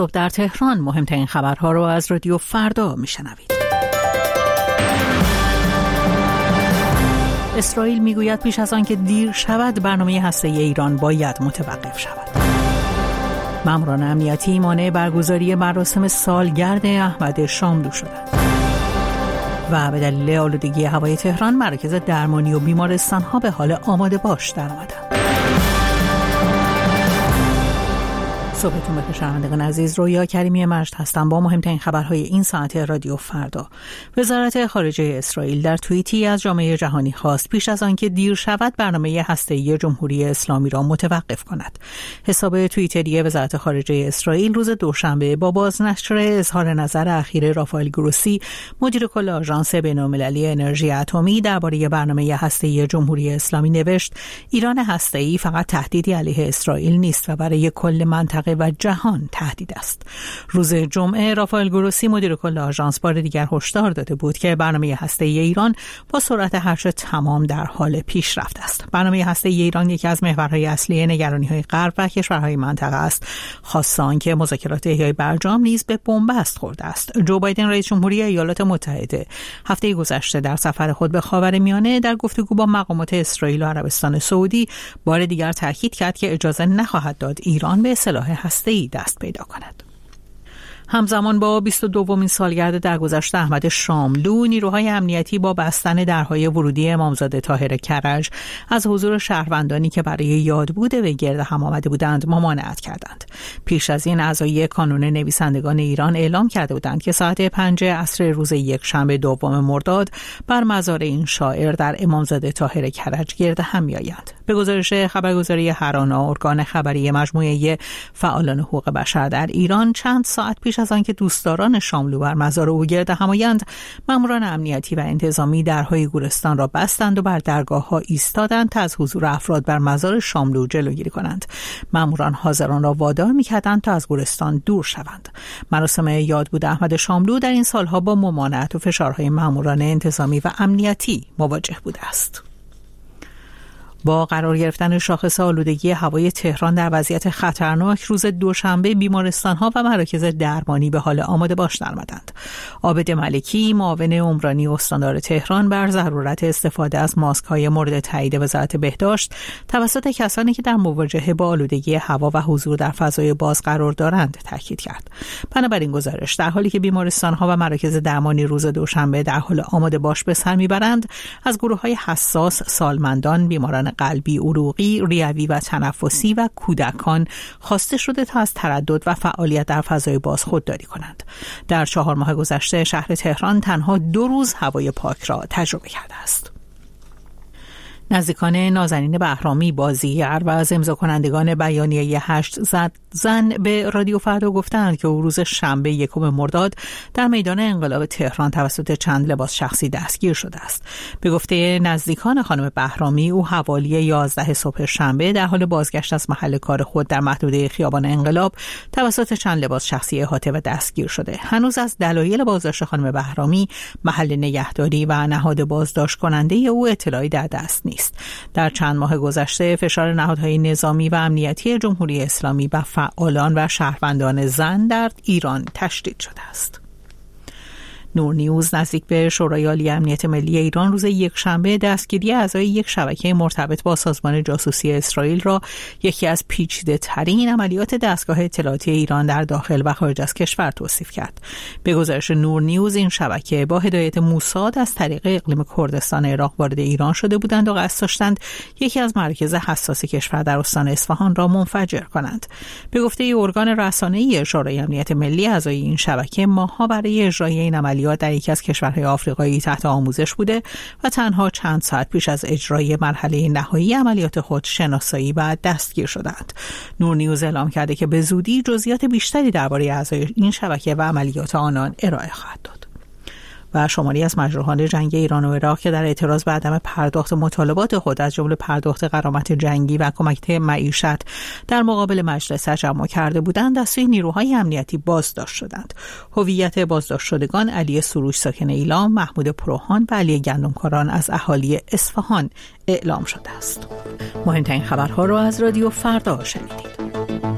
در تهران مهمترین خبرها رو از رادیو فردا میشنوید. اسرائیل میگوید پیش از آن که دیر شود برنامه هسته‌ای ایران باید متوقف شود. ماموران امنیتی مانع برگزاری مراسم سالگرد احمد شاملو شدند. و به دلیل آلودگی هوای تهران مراکز درمانی و بیمارستان‌ها به حال آماده باش درآمدند. صبحتون بخیر شنوندگان عزیز، رویا کریمی مجد هستم با مهمترین خبرهای این ساعت رادیو فردا. وزارت خارجه اسرائیل در توییتی از جامعه جهانی خواست پیش از آن که دیر شود برنامه هسته‌ای جمهوری اسلامی را متوقف کند. حساب توییتری وزارت خارجه اسرائیل روز دوشنبه با بازنشر اظهار نظر اخیر رافائل گروسی، مدیر کل آژانس بین‌المللی انرژی اتمی درباره برنامه هسته‌ای جمهوری اسلامی نوشت: ایران هسته‌ای فقط تهدیدی علیه اسرائیل نیست و برای کل منطقه و جهان تهدید است. روز جمعه رافائل گروسی مدیر کل آژانس بار دیگر هشدار داده بود که برنامه هسته‌ای ایران با سرعت هرچه تمام در حال پیشرفت است. برنامه هسته‌ای ایران یکی از محورهای اصلی نگرانی‌های غرب و کشورهای منطقه است، خاصه آنکه مذاکرات احیای برجام نیز به بنبست خورده است. جو بایدن رئیس جمهوری ایالات متحده هفته گذشته در سفر خود به خاورمیانه در گفتگو با مقامات اسرائیل و عربستان سعودی بار دیگر تاکید کرد که اجازه نخواهد داد ایران به سلاح هسته‌ای دست پیدا کند. همزمان با 22مین سالگرد درگذشت احمد شاملو، نیروهای امنیتی با بستن درهای ورودی امامزاده طاهر کرج از حضور شهروندانی که برای یادبود وی گرد هم آمده بودند ممانعت کردند. پیش از این اعضای کانون نویسندگان ایران اعلام کرده بودند که ساعت 5 عصر روز یکشنبه 2 مرداد بر مزار این شاعر در امامزاده طاهر کرج گرد هم می‌آیند. به گزارش خبرگزاری هرانا، ارگان خبری مجموعه فعالان حقوق بشر در ایران، چند ساعت پیش از آنکه دوستداران شاملو بر مزار او گرد هم آیند، ماموران امنیتی و انتظامی درهای گورستان را بستند و بر درگاه‌ها ایستادند تا از حضور افراد بر مزار شاملو جلوگیری کنند. ماموران حاضران را وادار می‌کردند تا از گورستان دور شوند. مراسم یادبود احمد شاملو در این سالها با ممانعت و فشارهای ماموران انتظامی و امنیتی مواجه بوده است. با قرار گرفتن شاخص آلودگی هوای تهران در وضعیت خطرناک، روز دوشنبه بیمارستان‌ها و مراکز درمانی به حال آماده باش درآمدند. عابد ملکی، معاون عمرانی استاندار تهران، بر ضرورت استفاده از ماسک‌های مورد تایید وزارت بهداشت توسط کسانی که در مواجهه با آلودگی هوا و حضور در فضای باز قرار دارند تاکید کرد. بنابراین گزارش در حالی که بیمارستان‌ها و مراکز درمانی روز دوشنبه در حال آماده باش به سر میبرند، از گروه‌های حساس، سالمندان، بیماران قلبی، عروقی، ریوی و تنفسی و کودکان خواسته شده تا از تردد و فعالیت در فضای باز خودداری کنند. در 4 ماه گذشته شهر تهران تنها 2 روز هوای پاک را تجربه کرده است. نزدیکان نازنین بهرامی بازیگر و از امضا کنندگان بیانیه 8 زن به رادیو فردا گفتند که او روز شنبه 1 مرداد در میدان انقلاب تهران توسط چند لباس شخصی دستگیر شده است. به گفته نزدیکان خانم بهرامی، او حوالی 11 صبح شنبه در حال بازگشت از محل کار خود در محدوده خیابان انقلاب توسط چند لباس شخصی احاطه و دستگیر شده. هنوز از دلایل بازداشت خانم بهرامی، محل نگهداری و نهاد بازداشت کننده او اطلاعی در دست نیست. در چند ماه گذشته فشار نهادهای نظامی و امنیتی جمهوری اسلامی و فعالان و شهروندان زن در ایران تشدید شده است. نور نیوز نزدیک به شورای عالی امنیت ملی ایران روز یکشنبه دستگیری اعضای یک شبکه مرتبط با سازمان جاسوسی اسرائیل را یکی از پیچیده‌ترین عملیات دستگاه اطلاعاتی ایران در داخل و خارج از کشور توصیف کرد. به گزارش نور نیوز، این شبکه با هدایت موساد از طریق اقلیم کردستان عراق وارد ایران شده بودند و قصد داشتند یکی از مراکز حساس کشور در استان اصفهان را منفجر کنند. به گفته ارگان رسانه‌ای شورای امنیت ملی، اعضای این شبکه ماه‌ها برای اجرای این عملیات در یکی از کشورهای آفریقایی تحت آموزش بوده و تنها چند ساعت پیش از اجرای مرحله نهایی عملیات خود شناسایی و دستگیر شدند. نور نیوز اعلام کرده که به زودی جزئیات بیشتری درباره اعضای این شبکه و عملیات آنان ارائه خواهد داد. و شماری از مجروحان جنگ ایران و عراق که در اعتراض به عدم پرداخت مطالبات خود از جمله پرداخت غرامت جنگی و کمک معیشت در مقابل مجلس تجمع کرده بودند، از سوی نیروهای امنیتی بازداشت شدند. هویت بازداشت شدگان علی سروش ساکن ایلام، محمود پروهان و علی گندمکاران از اهالی اصفهان اعلام شده است. مهمترین خبرها را از رادیو فردا شنیدید.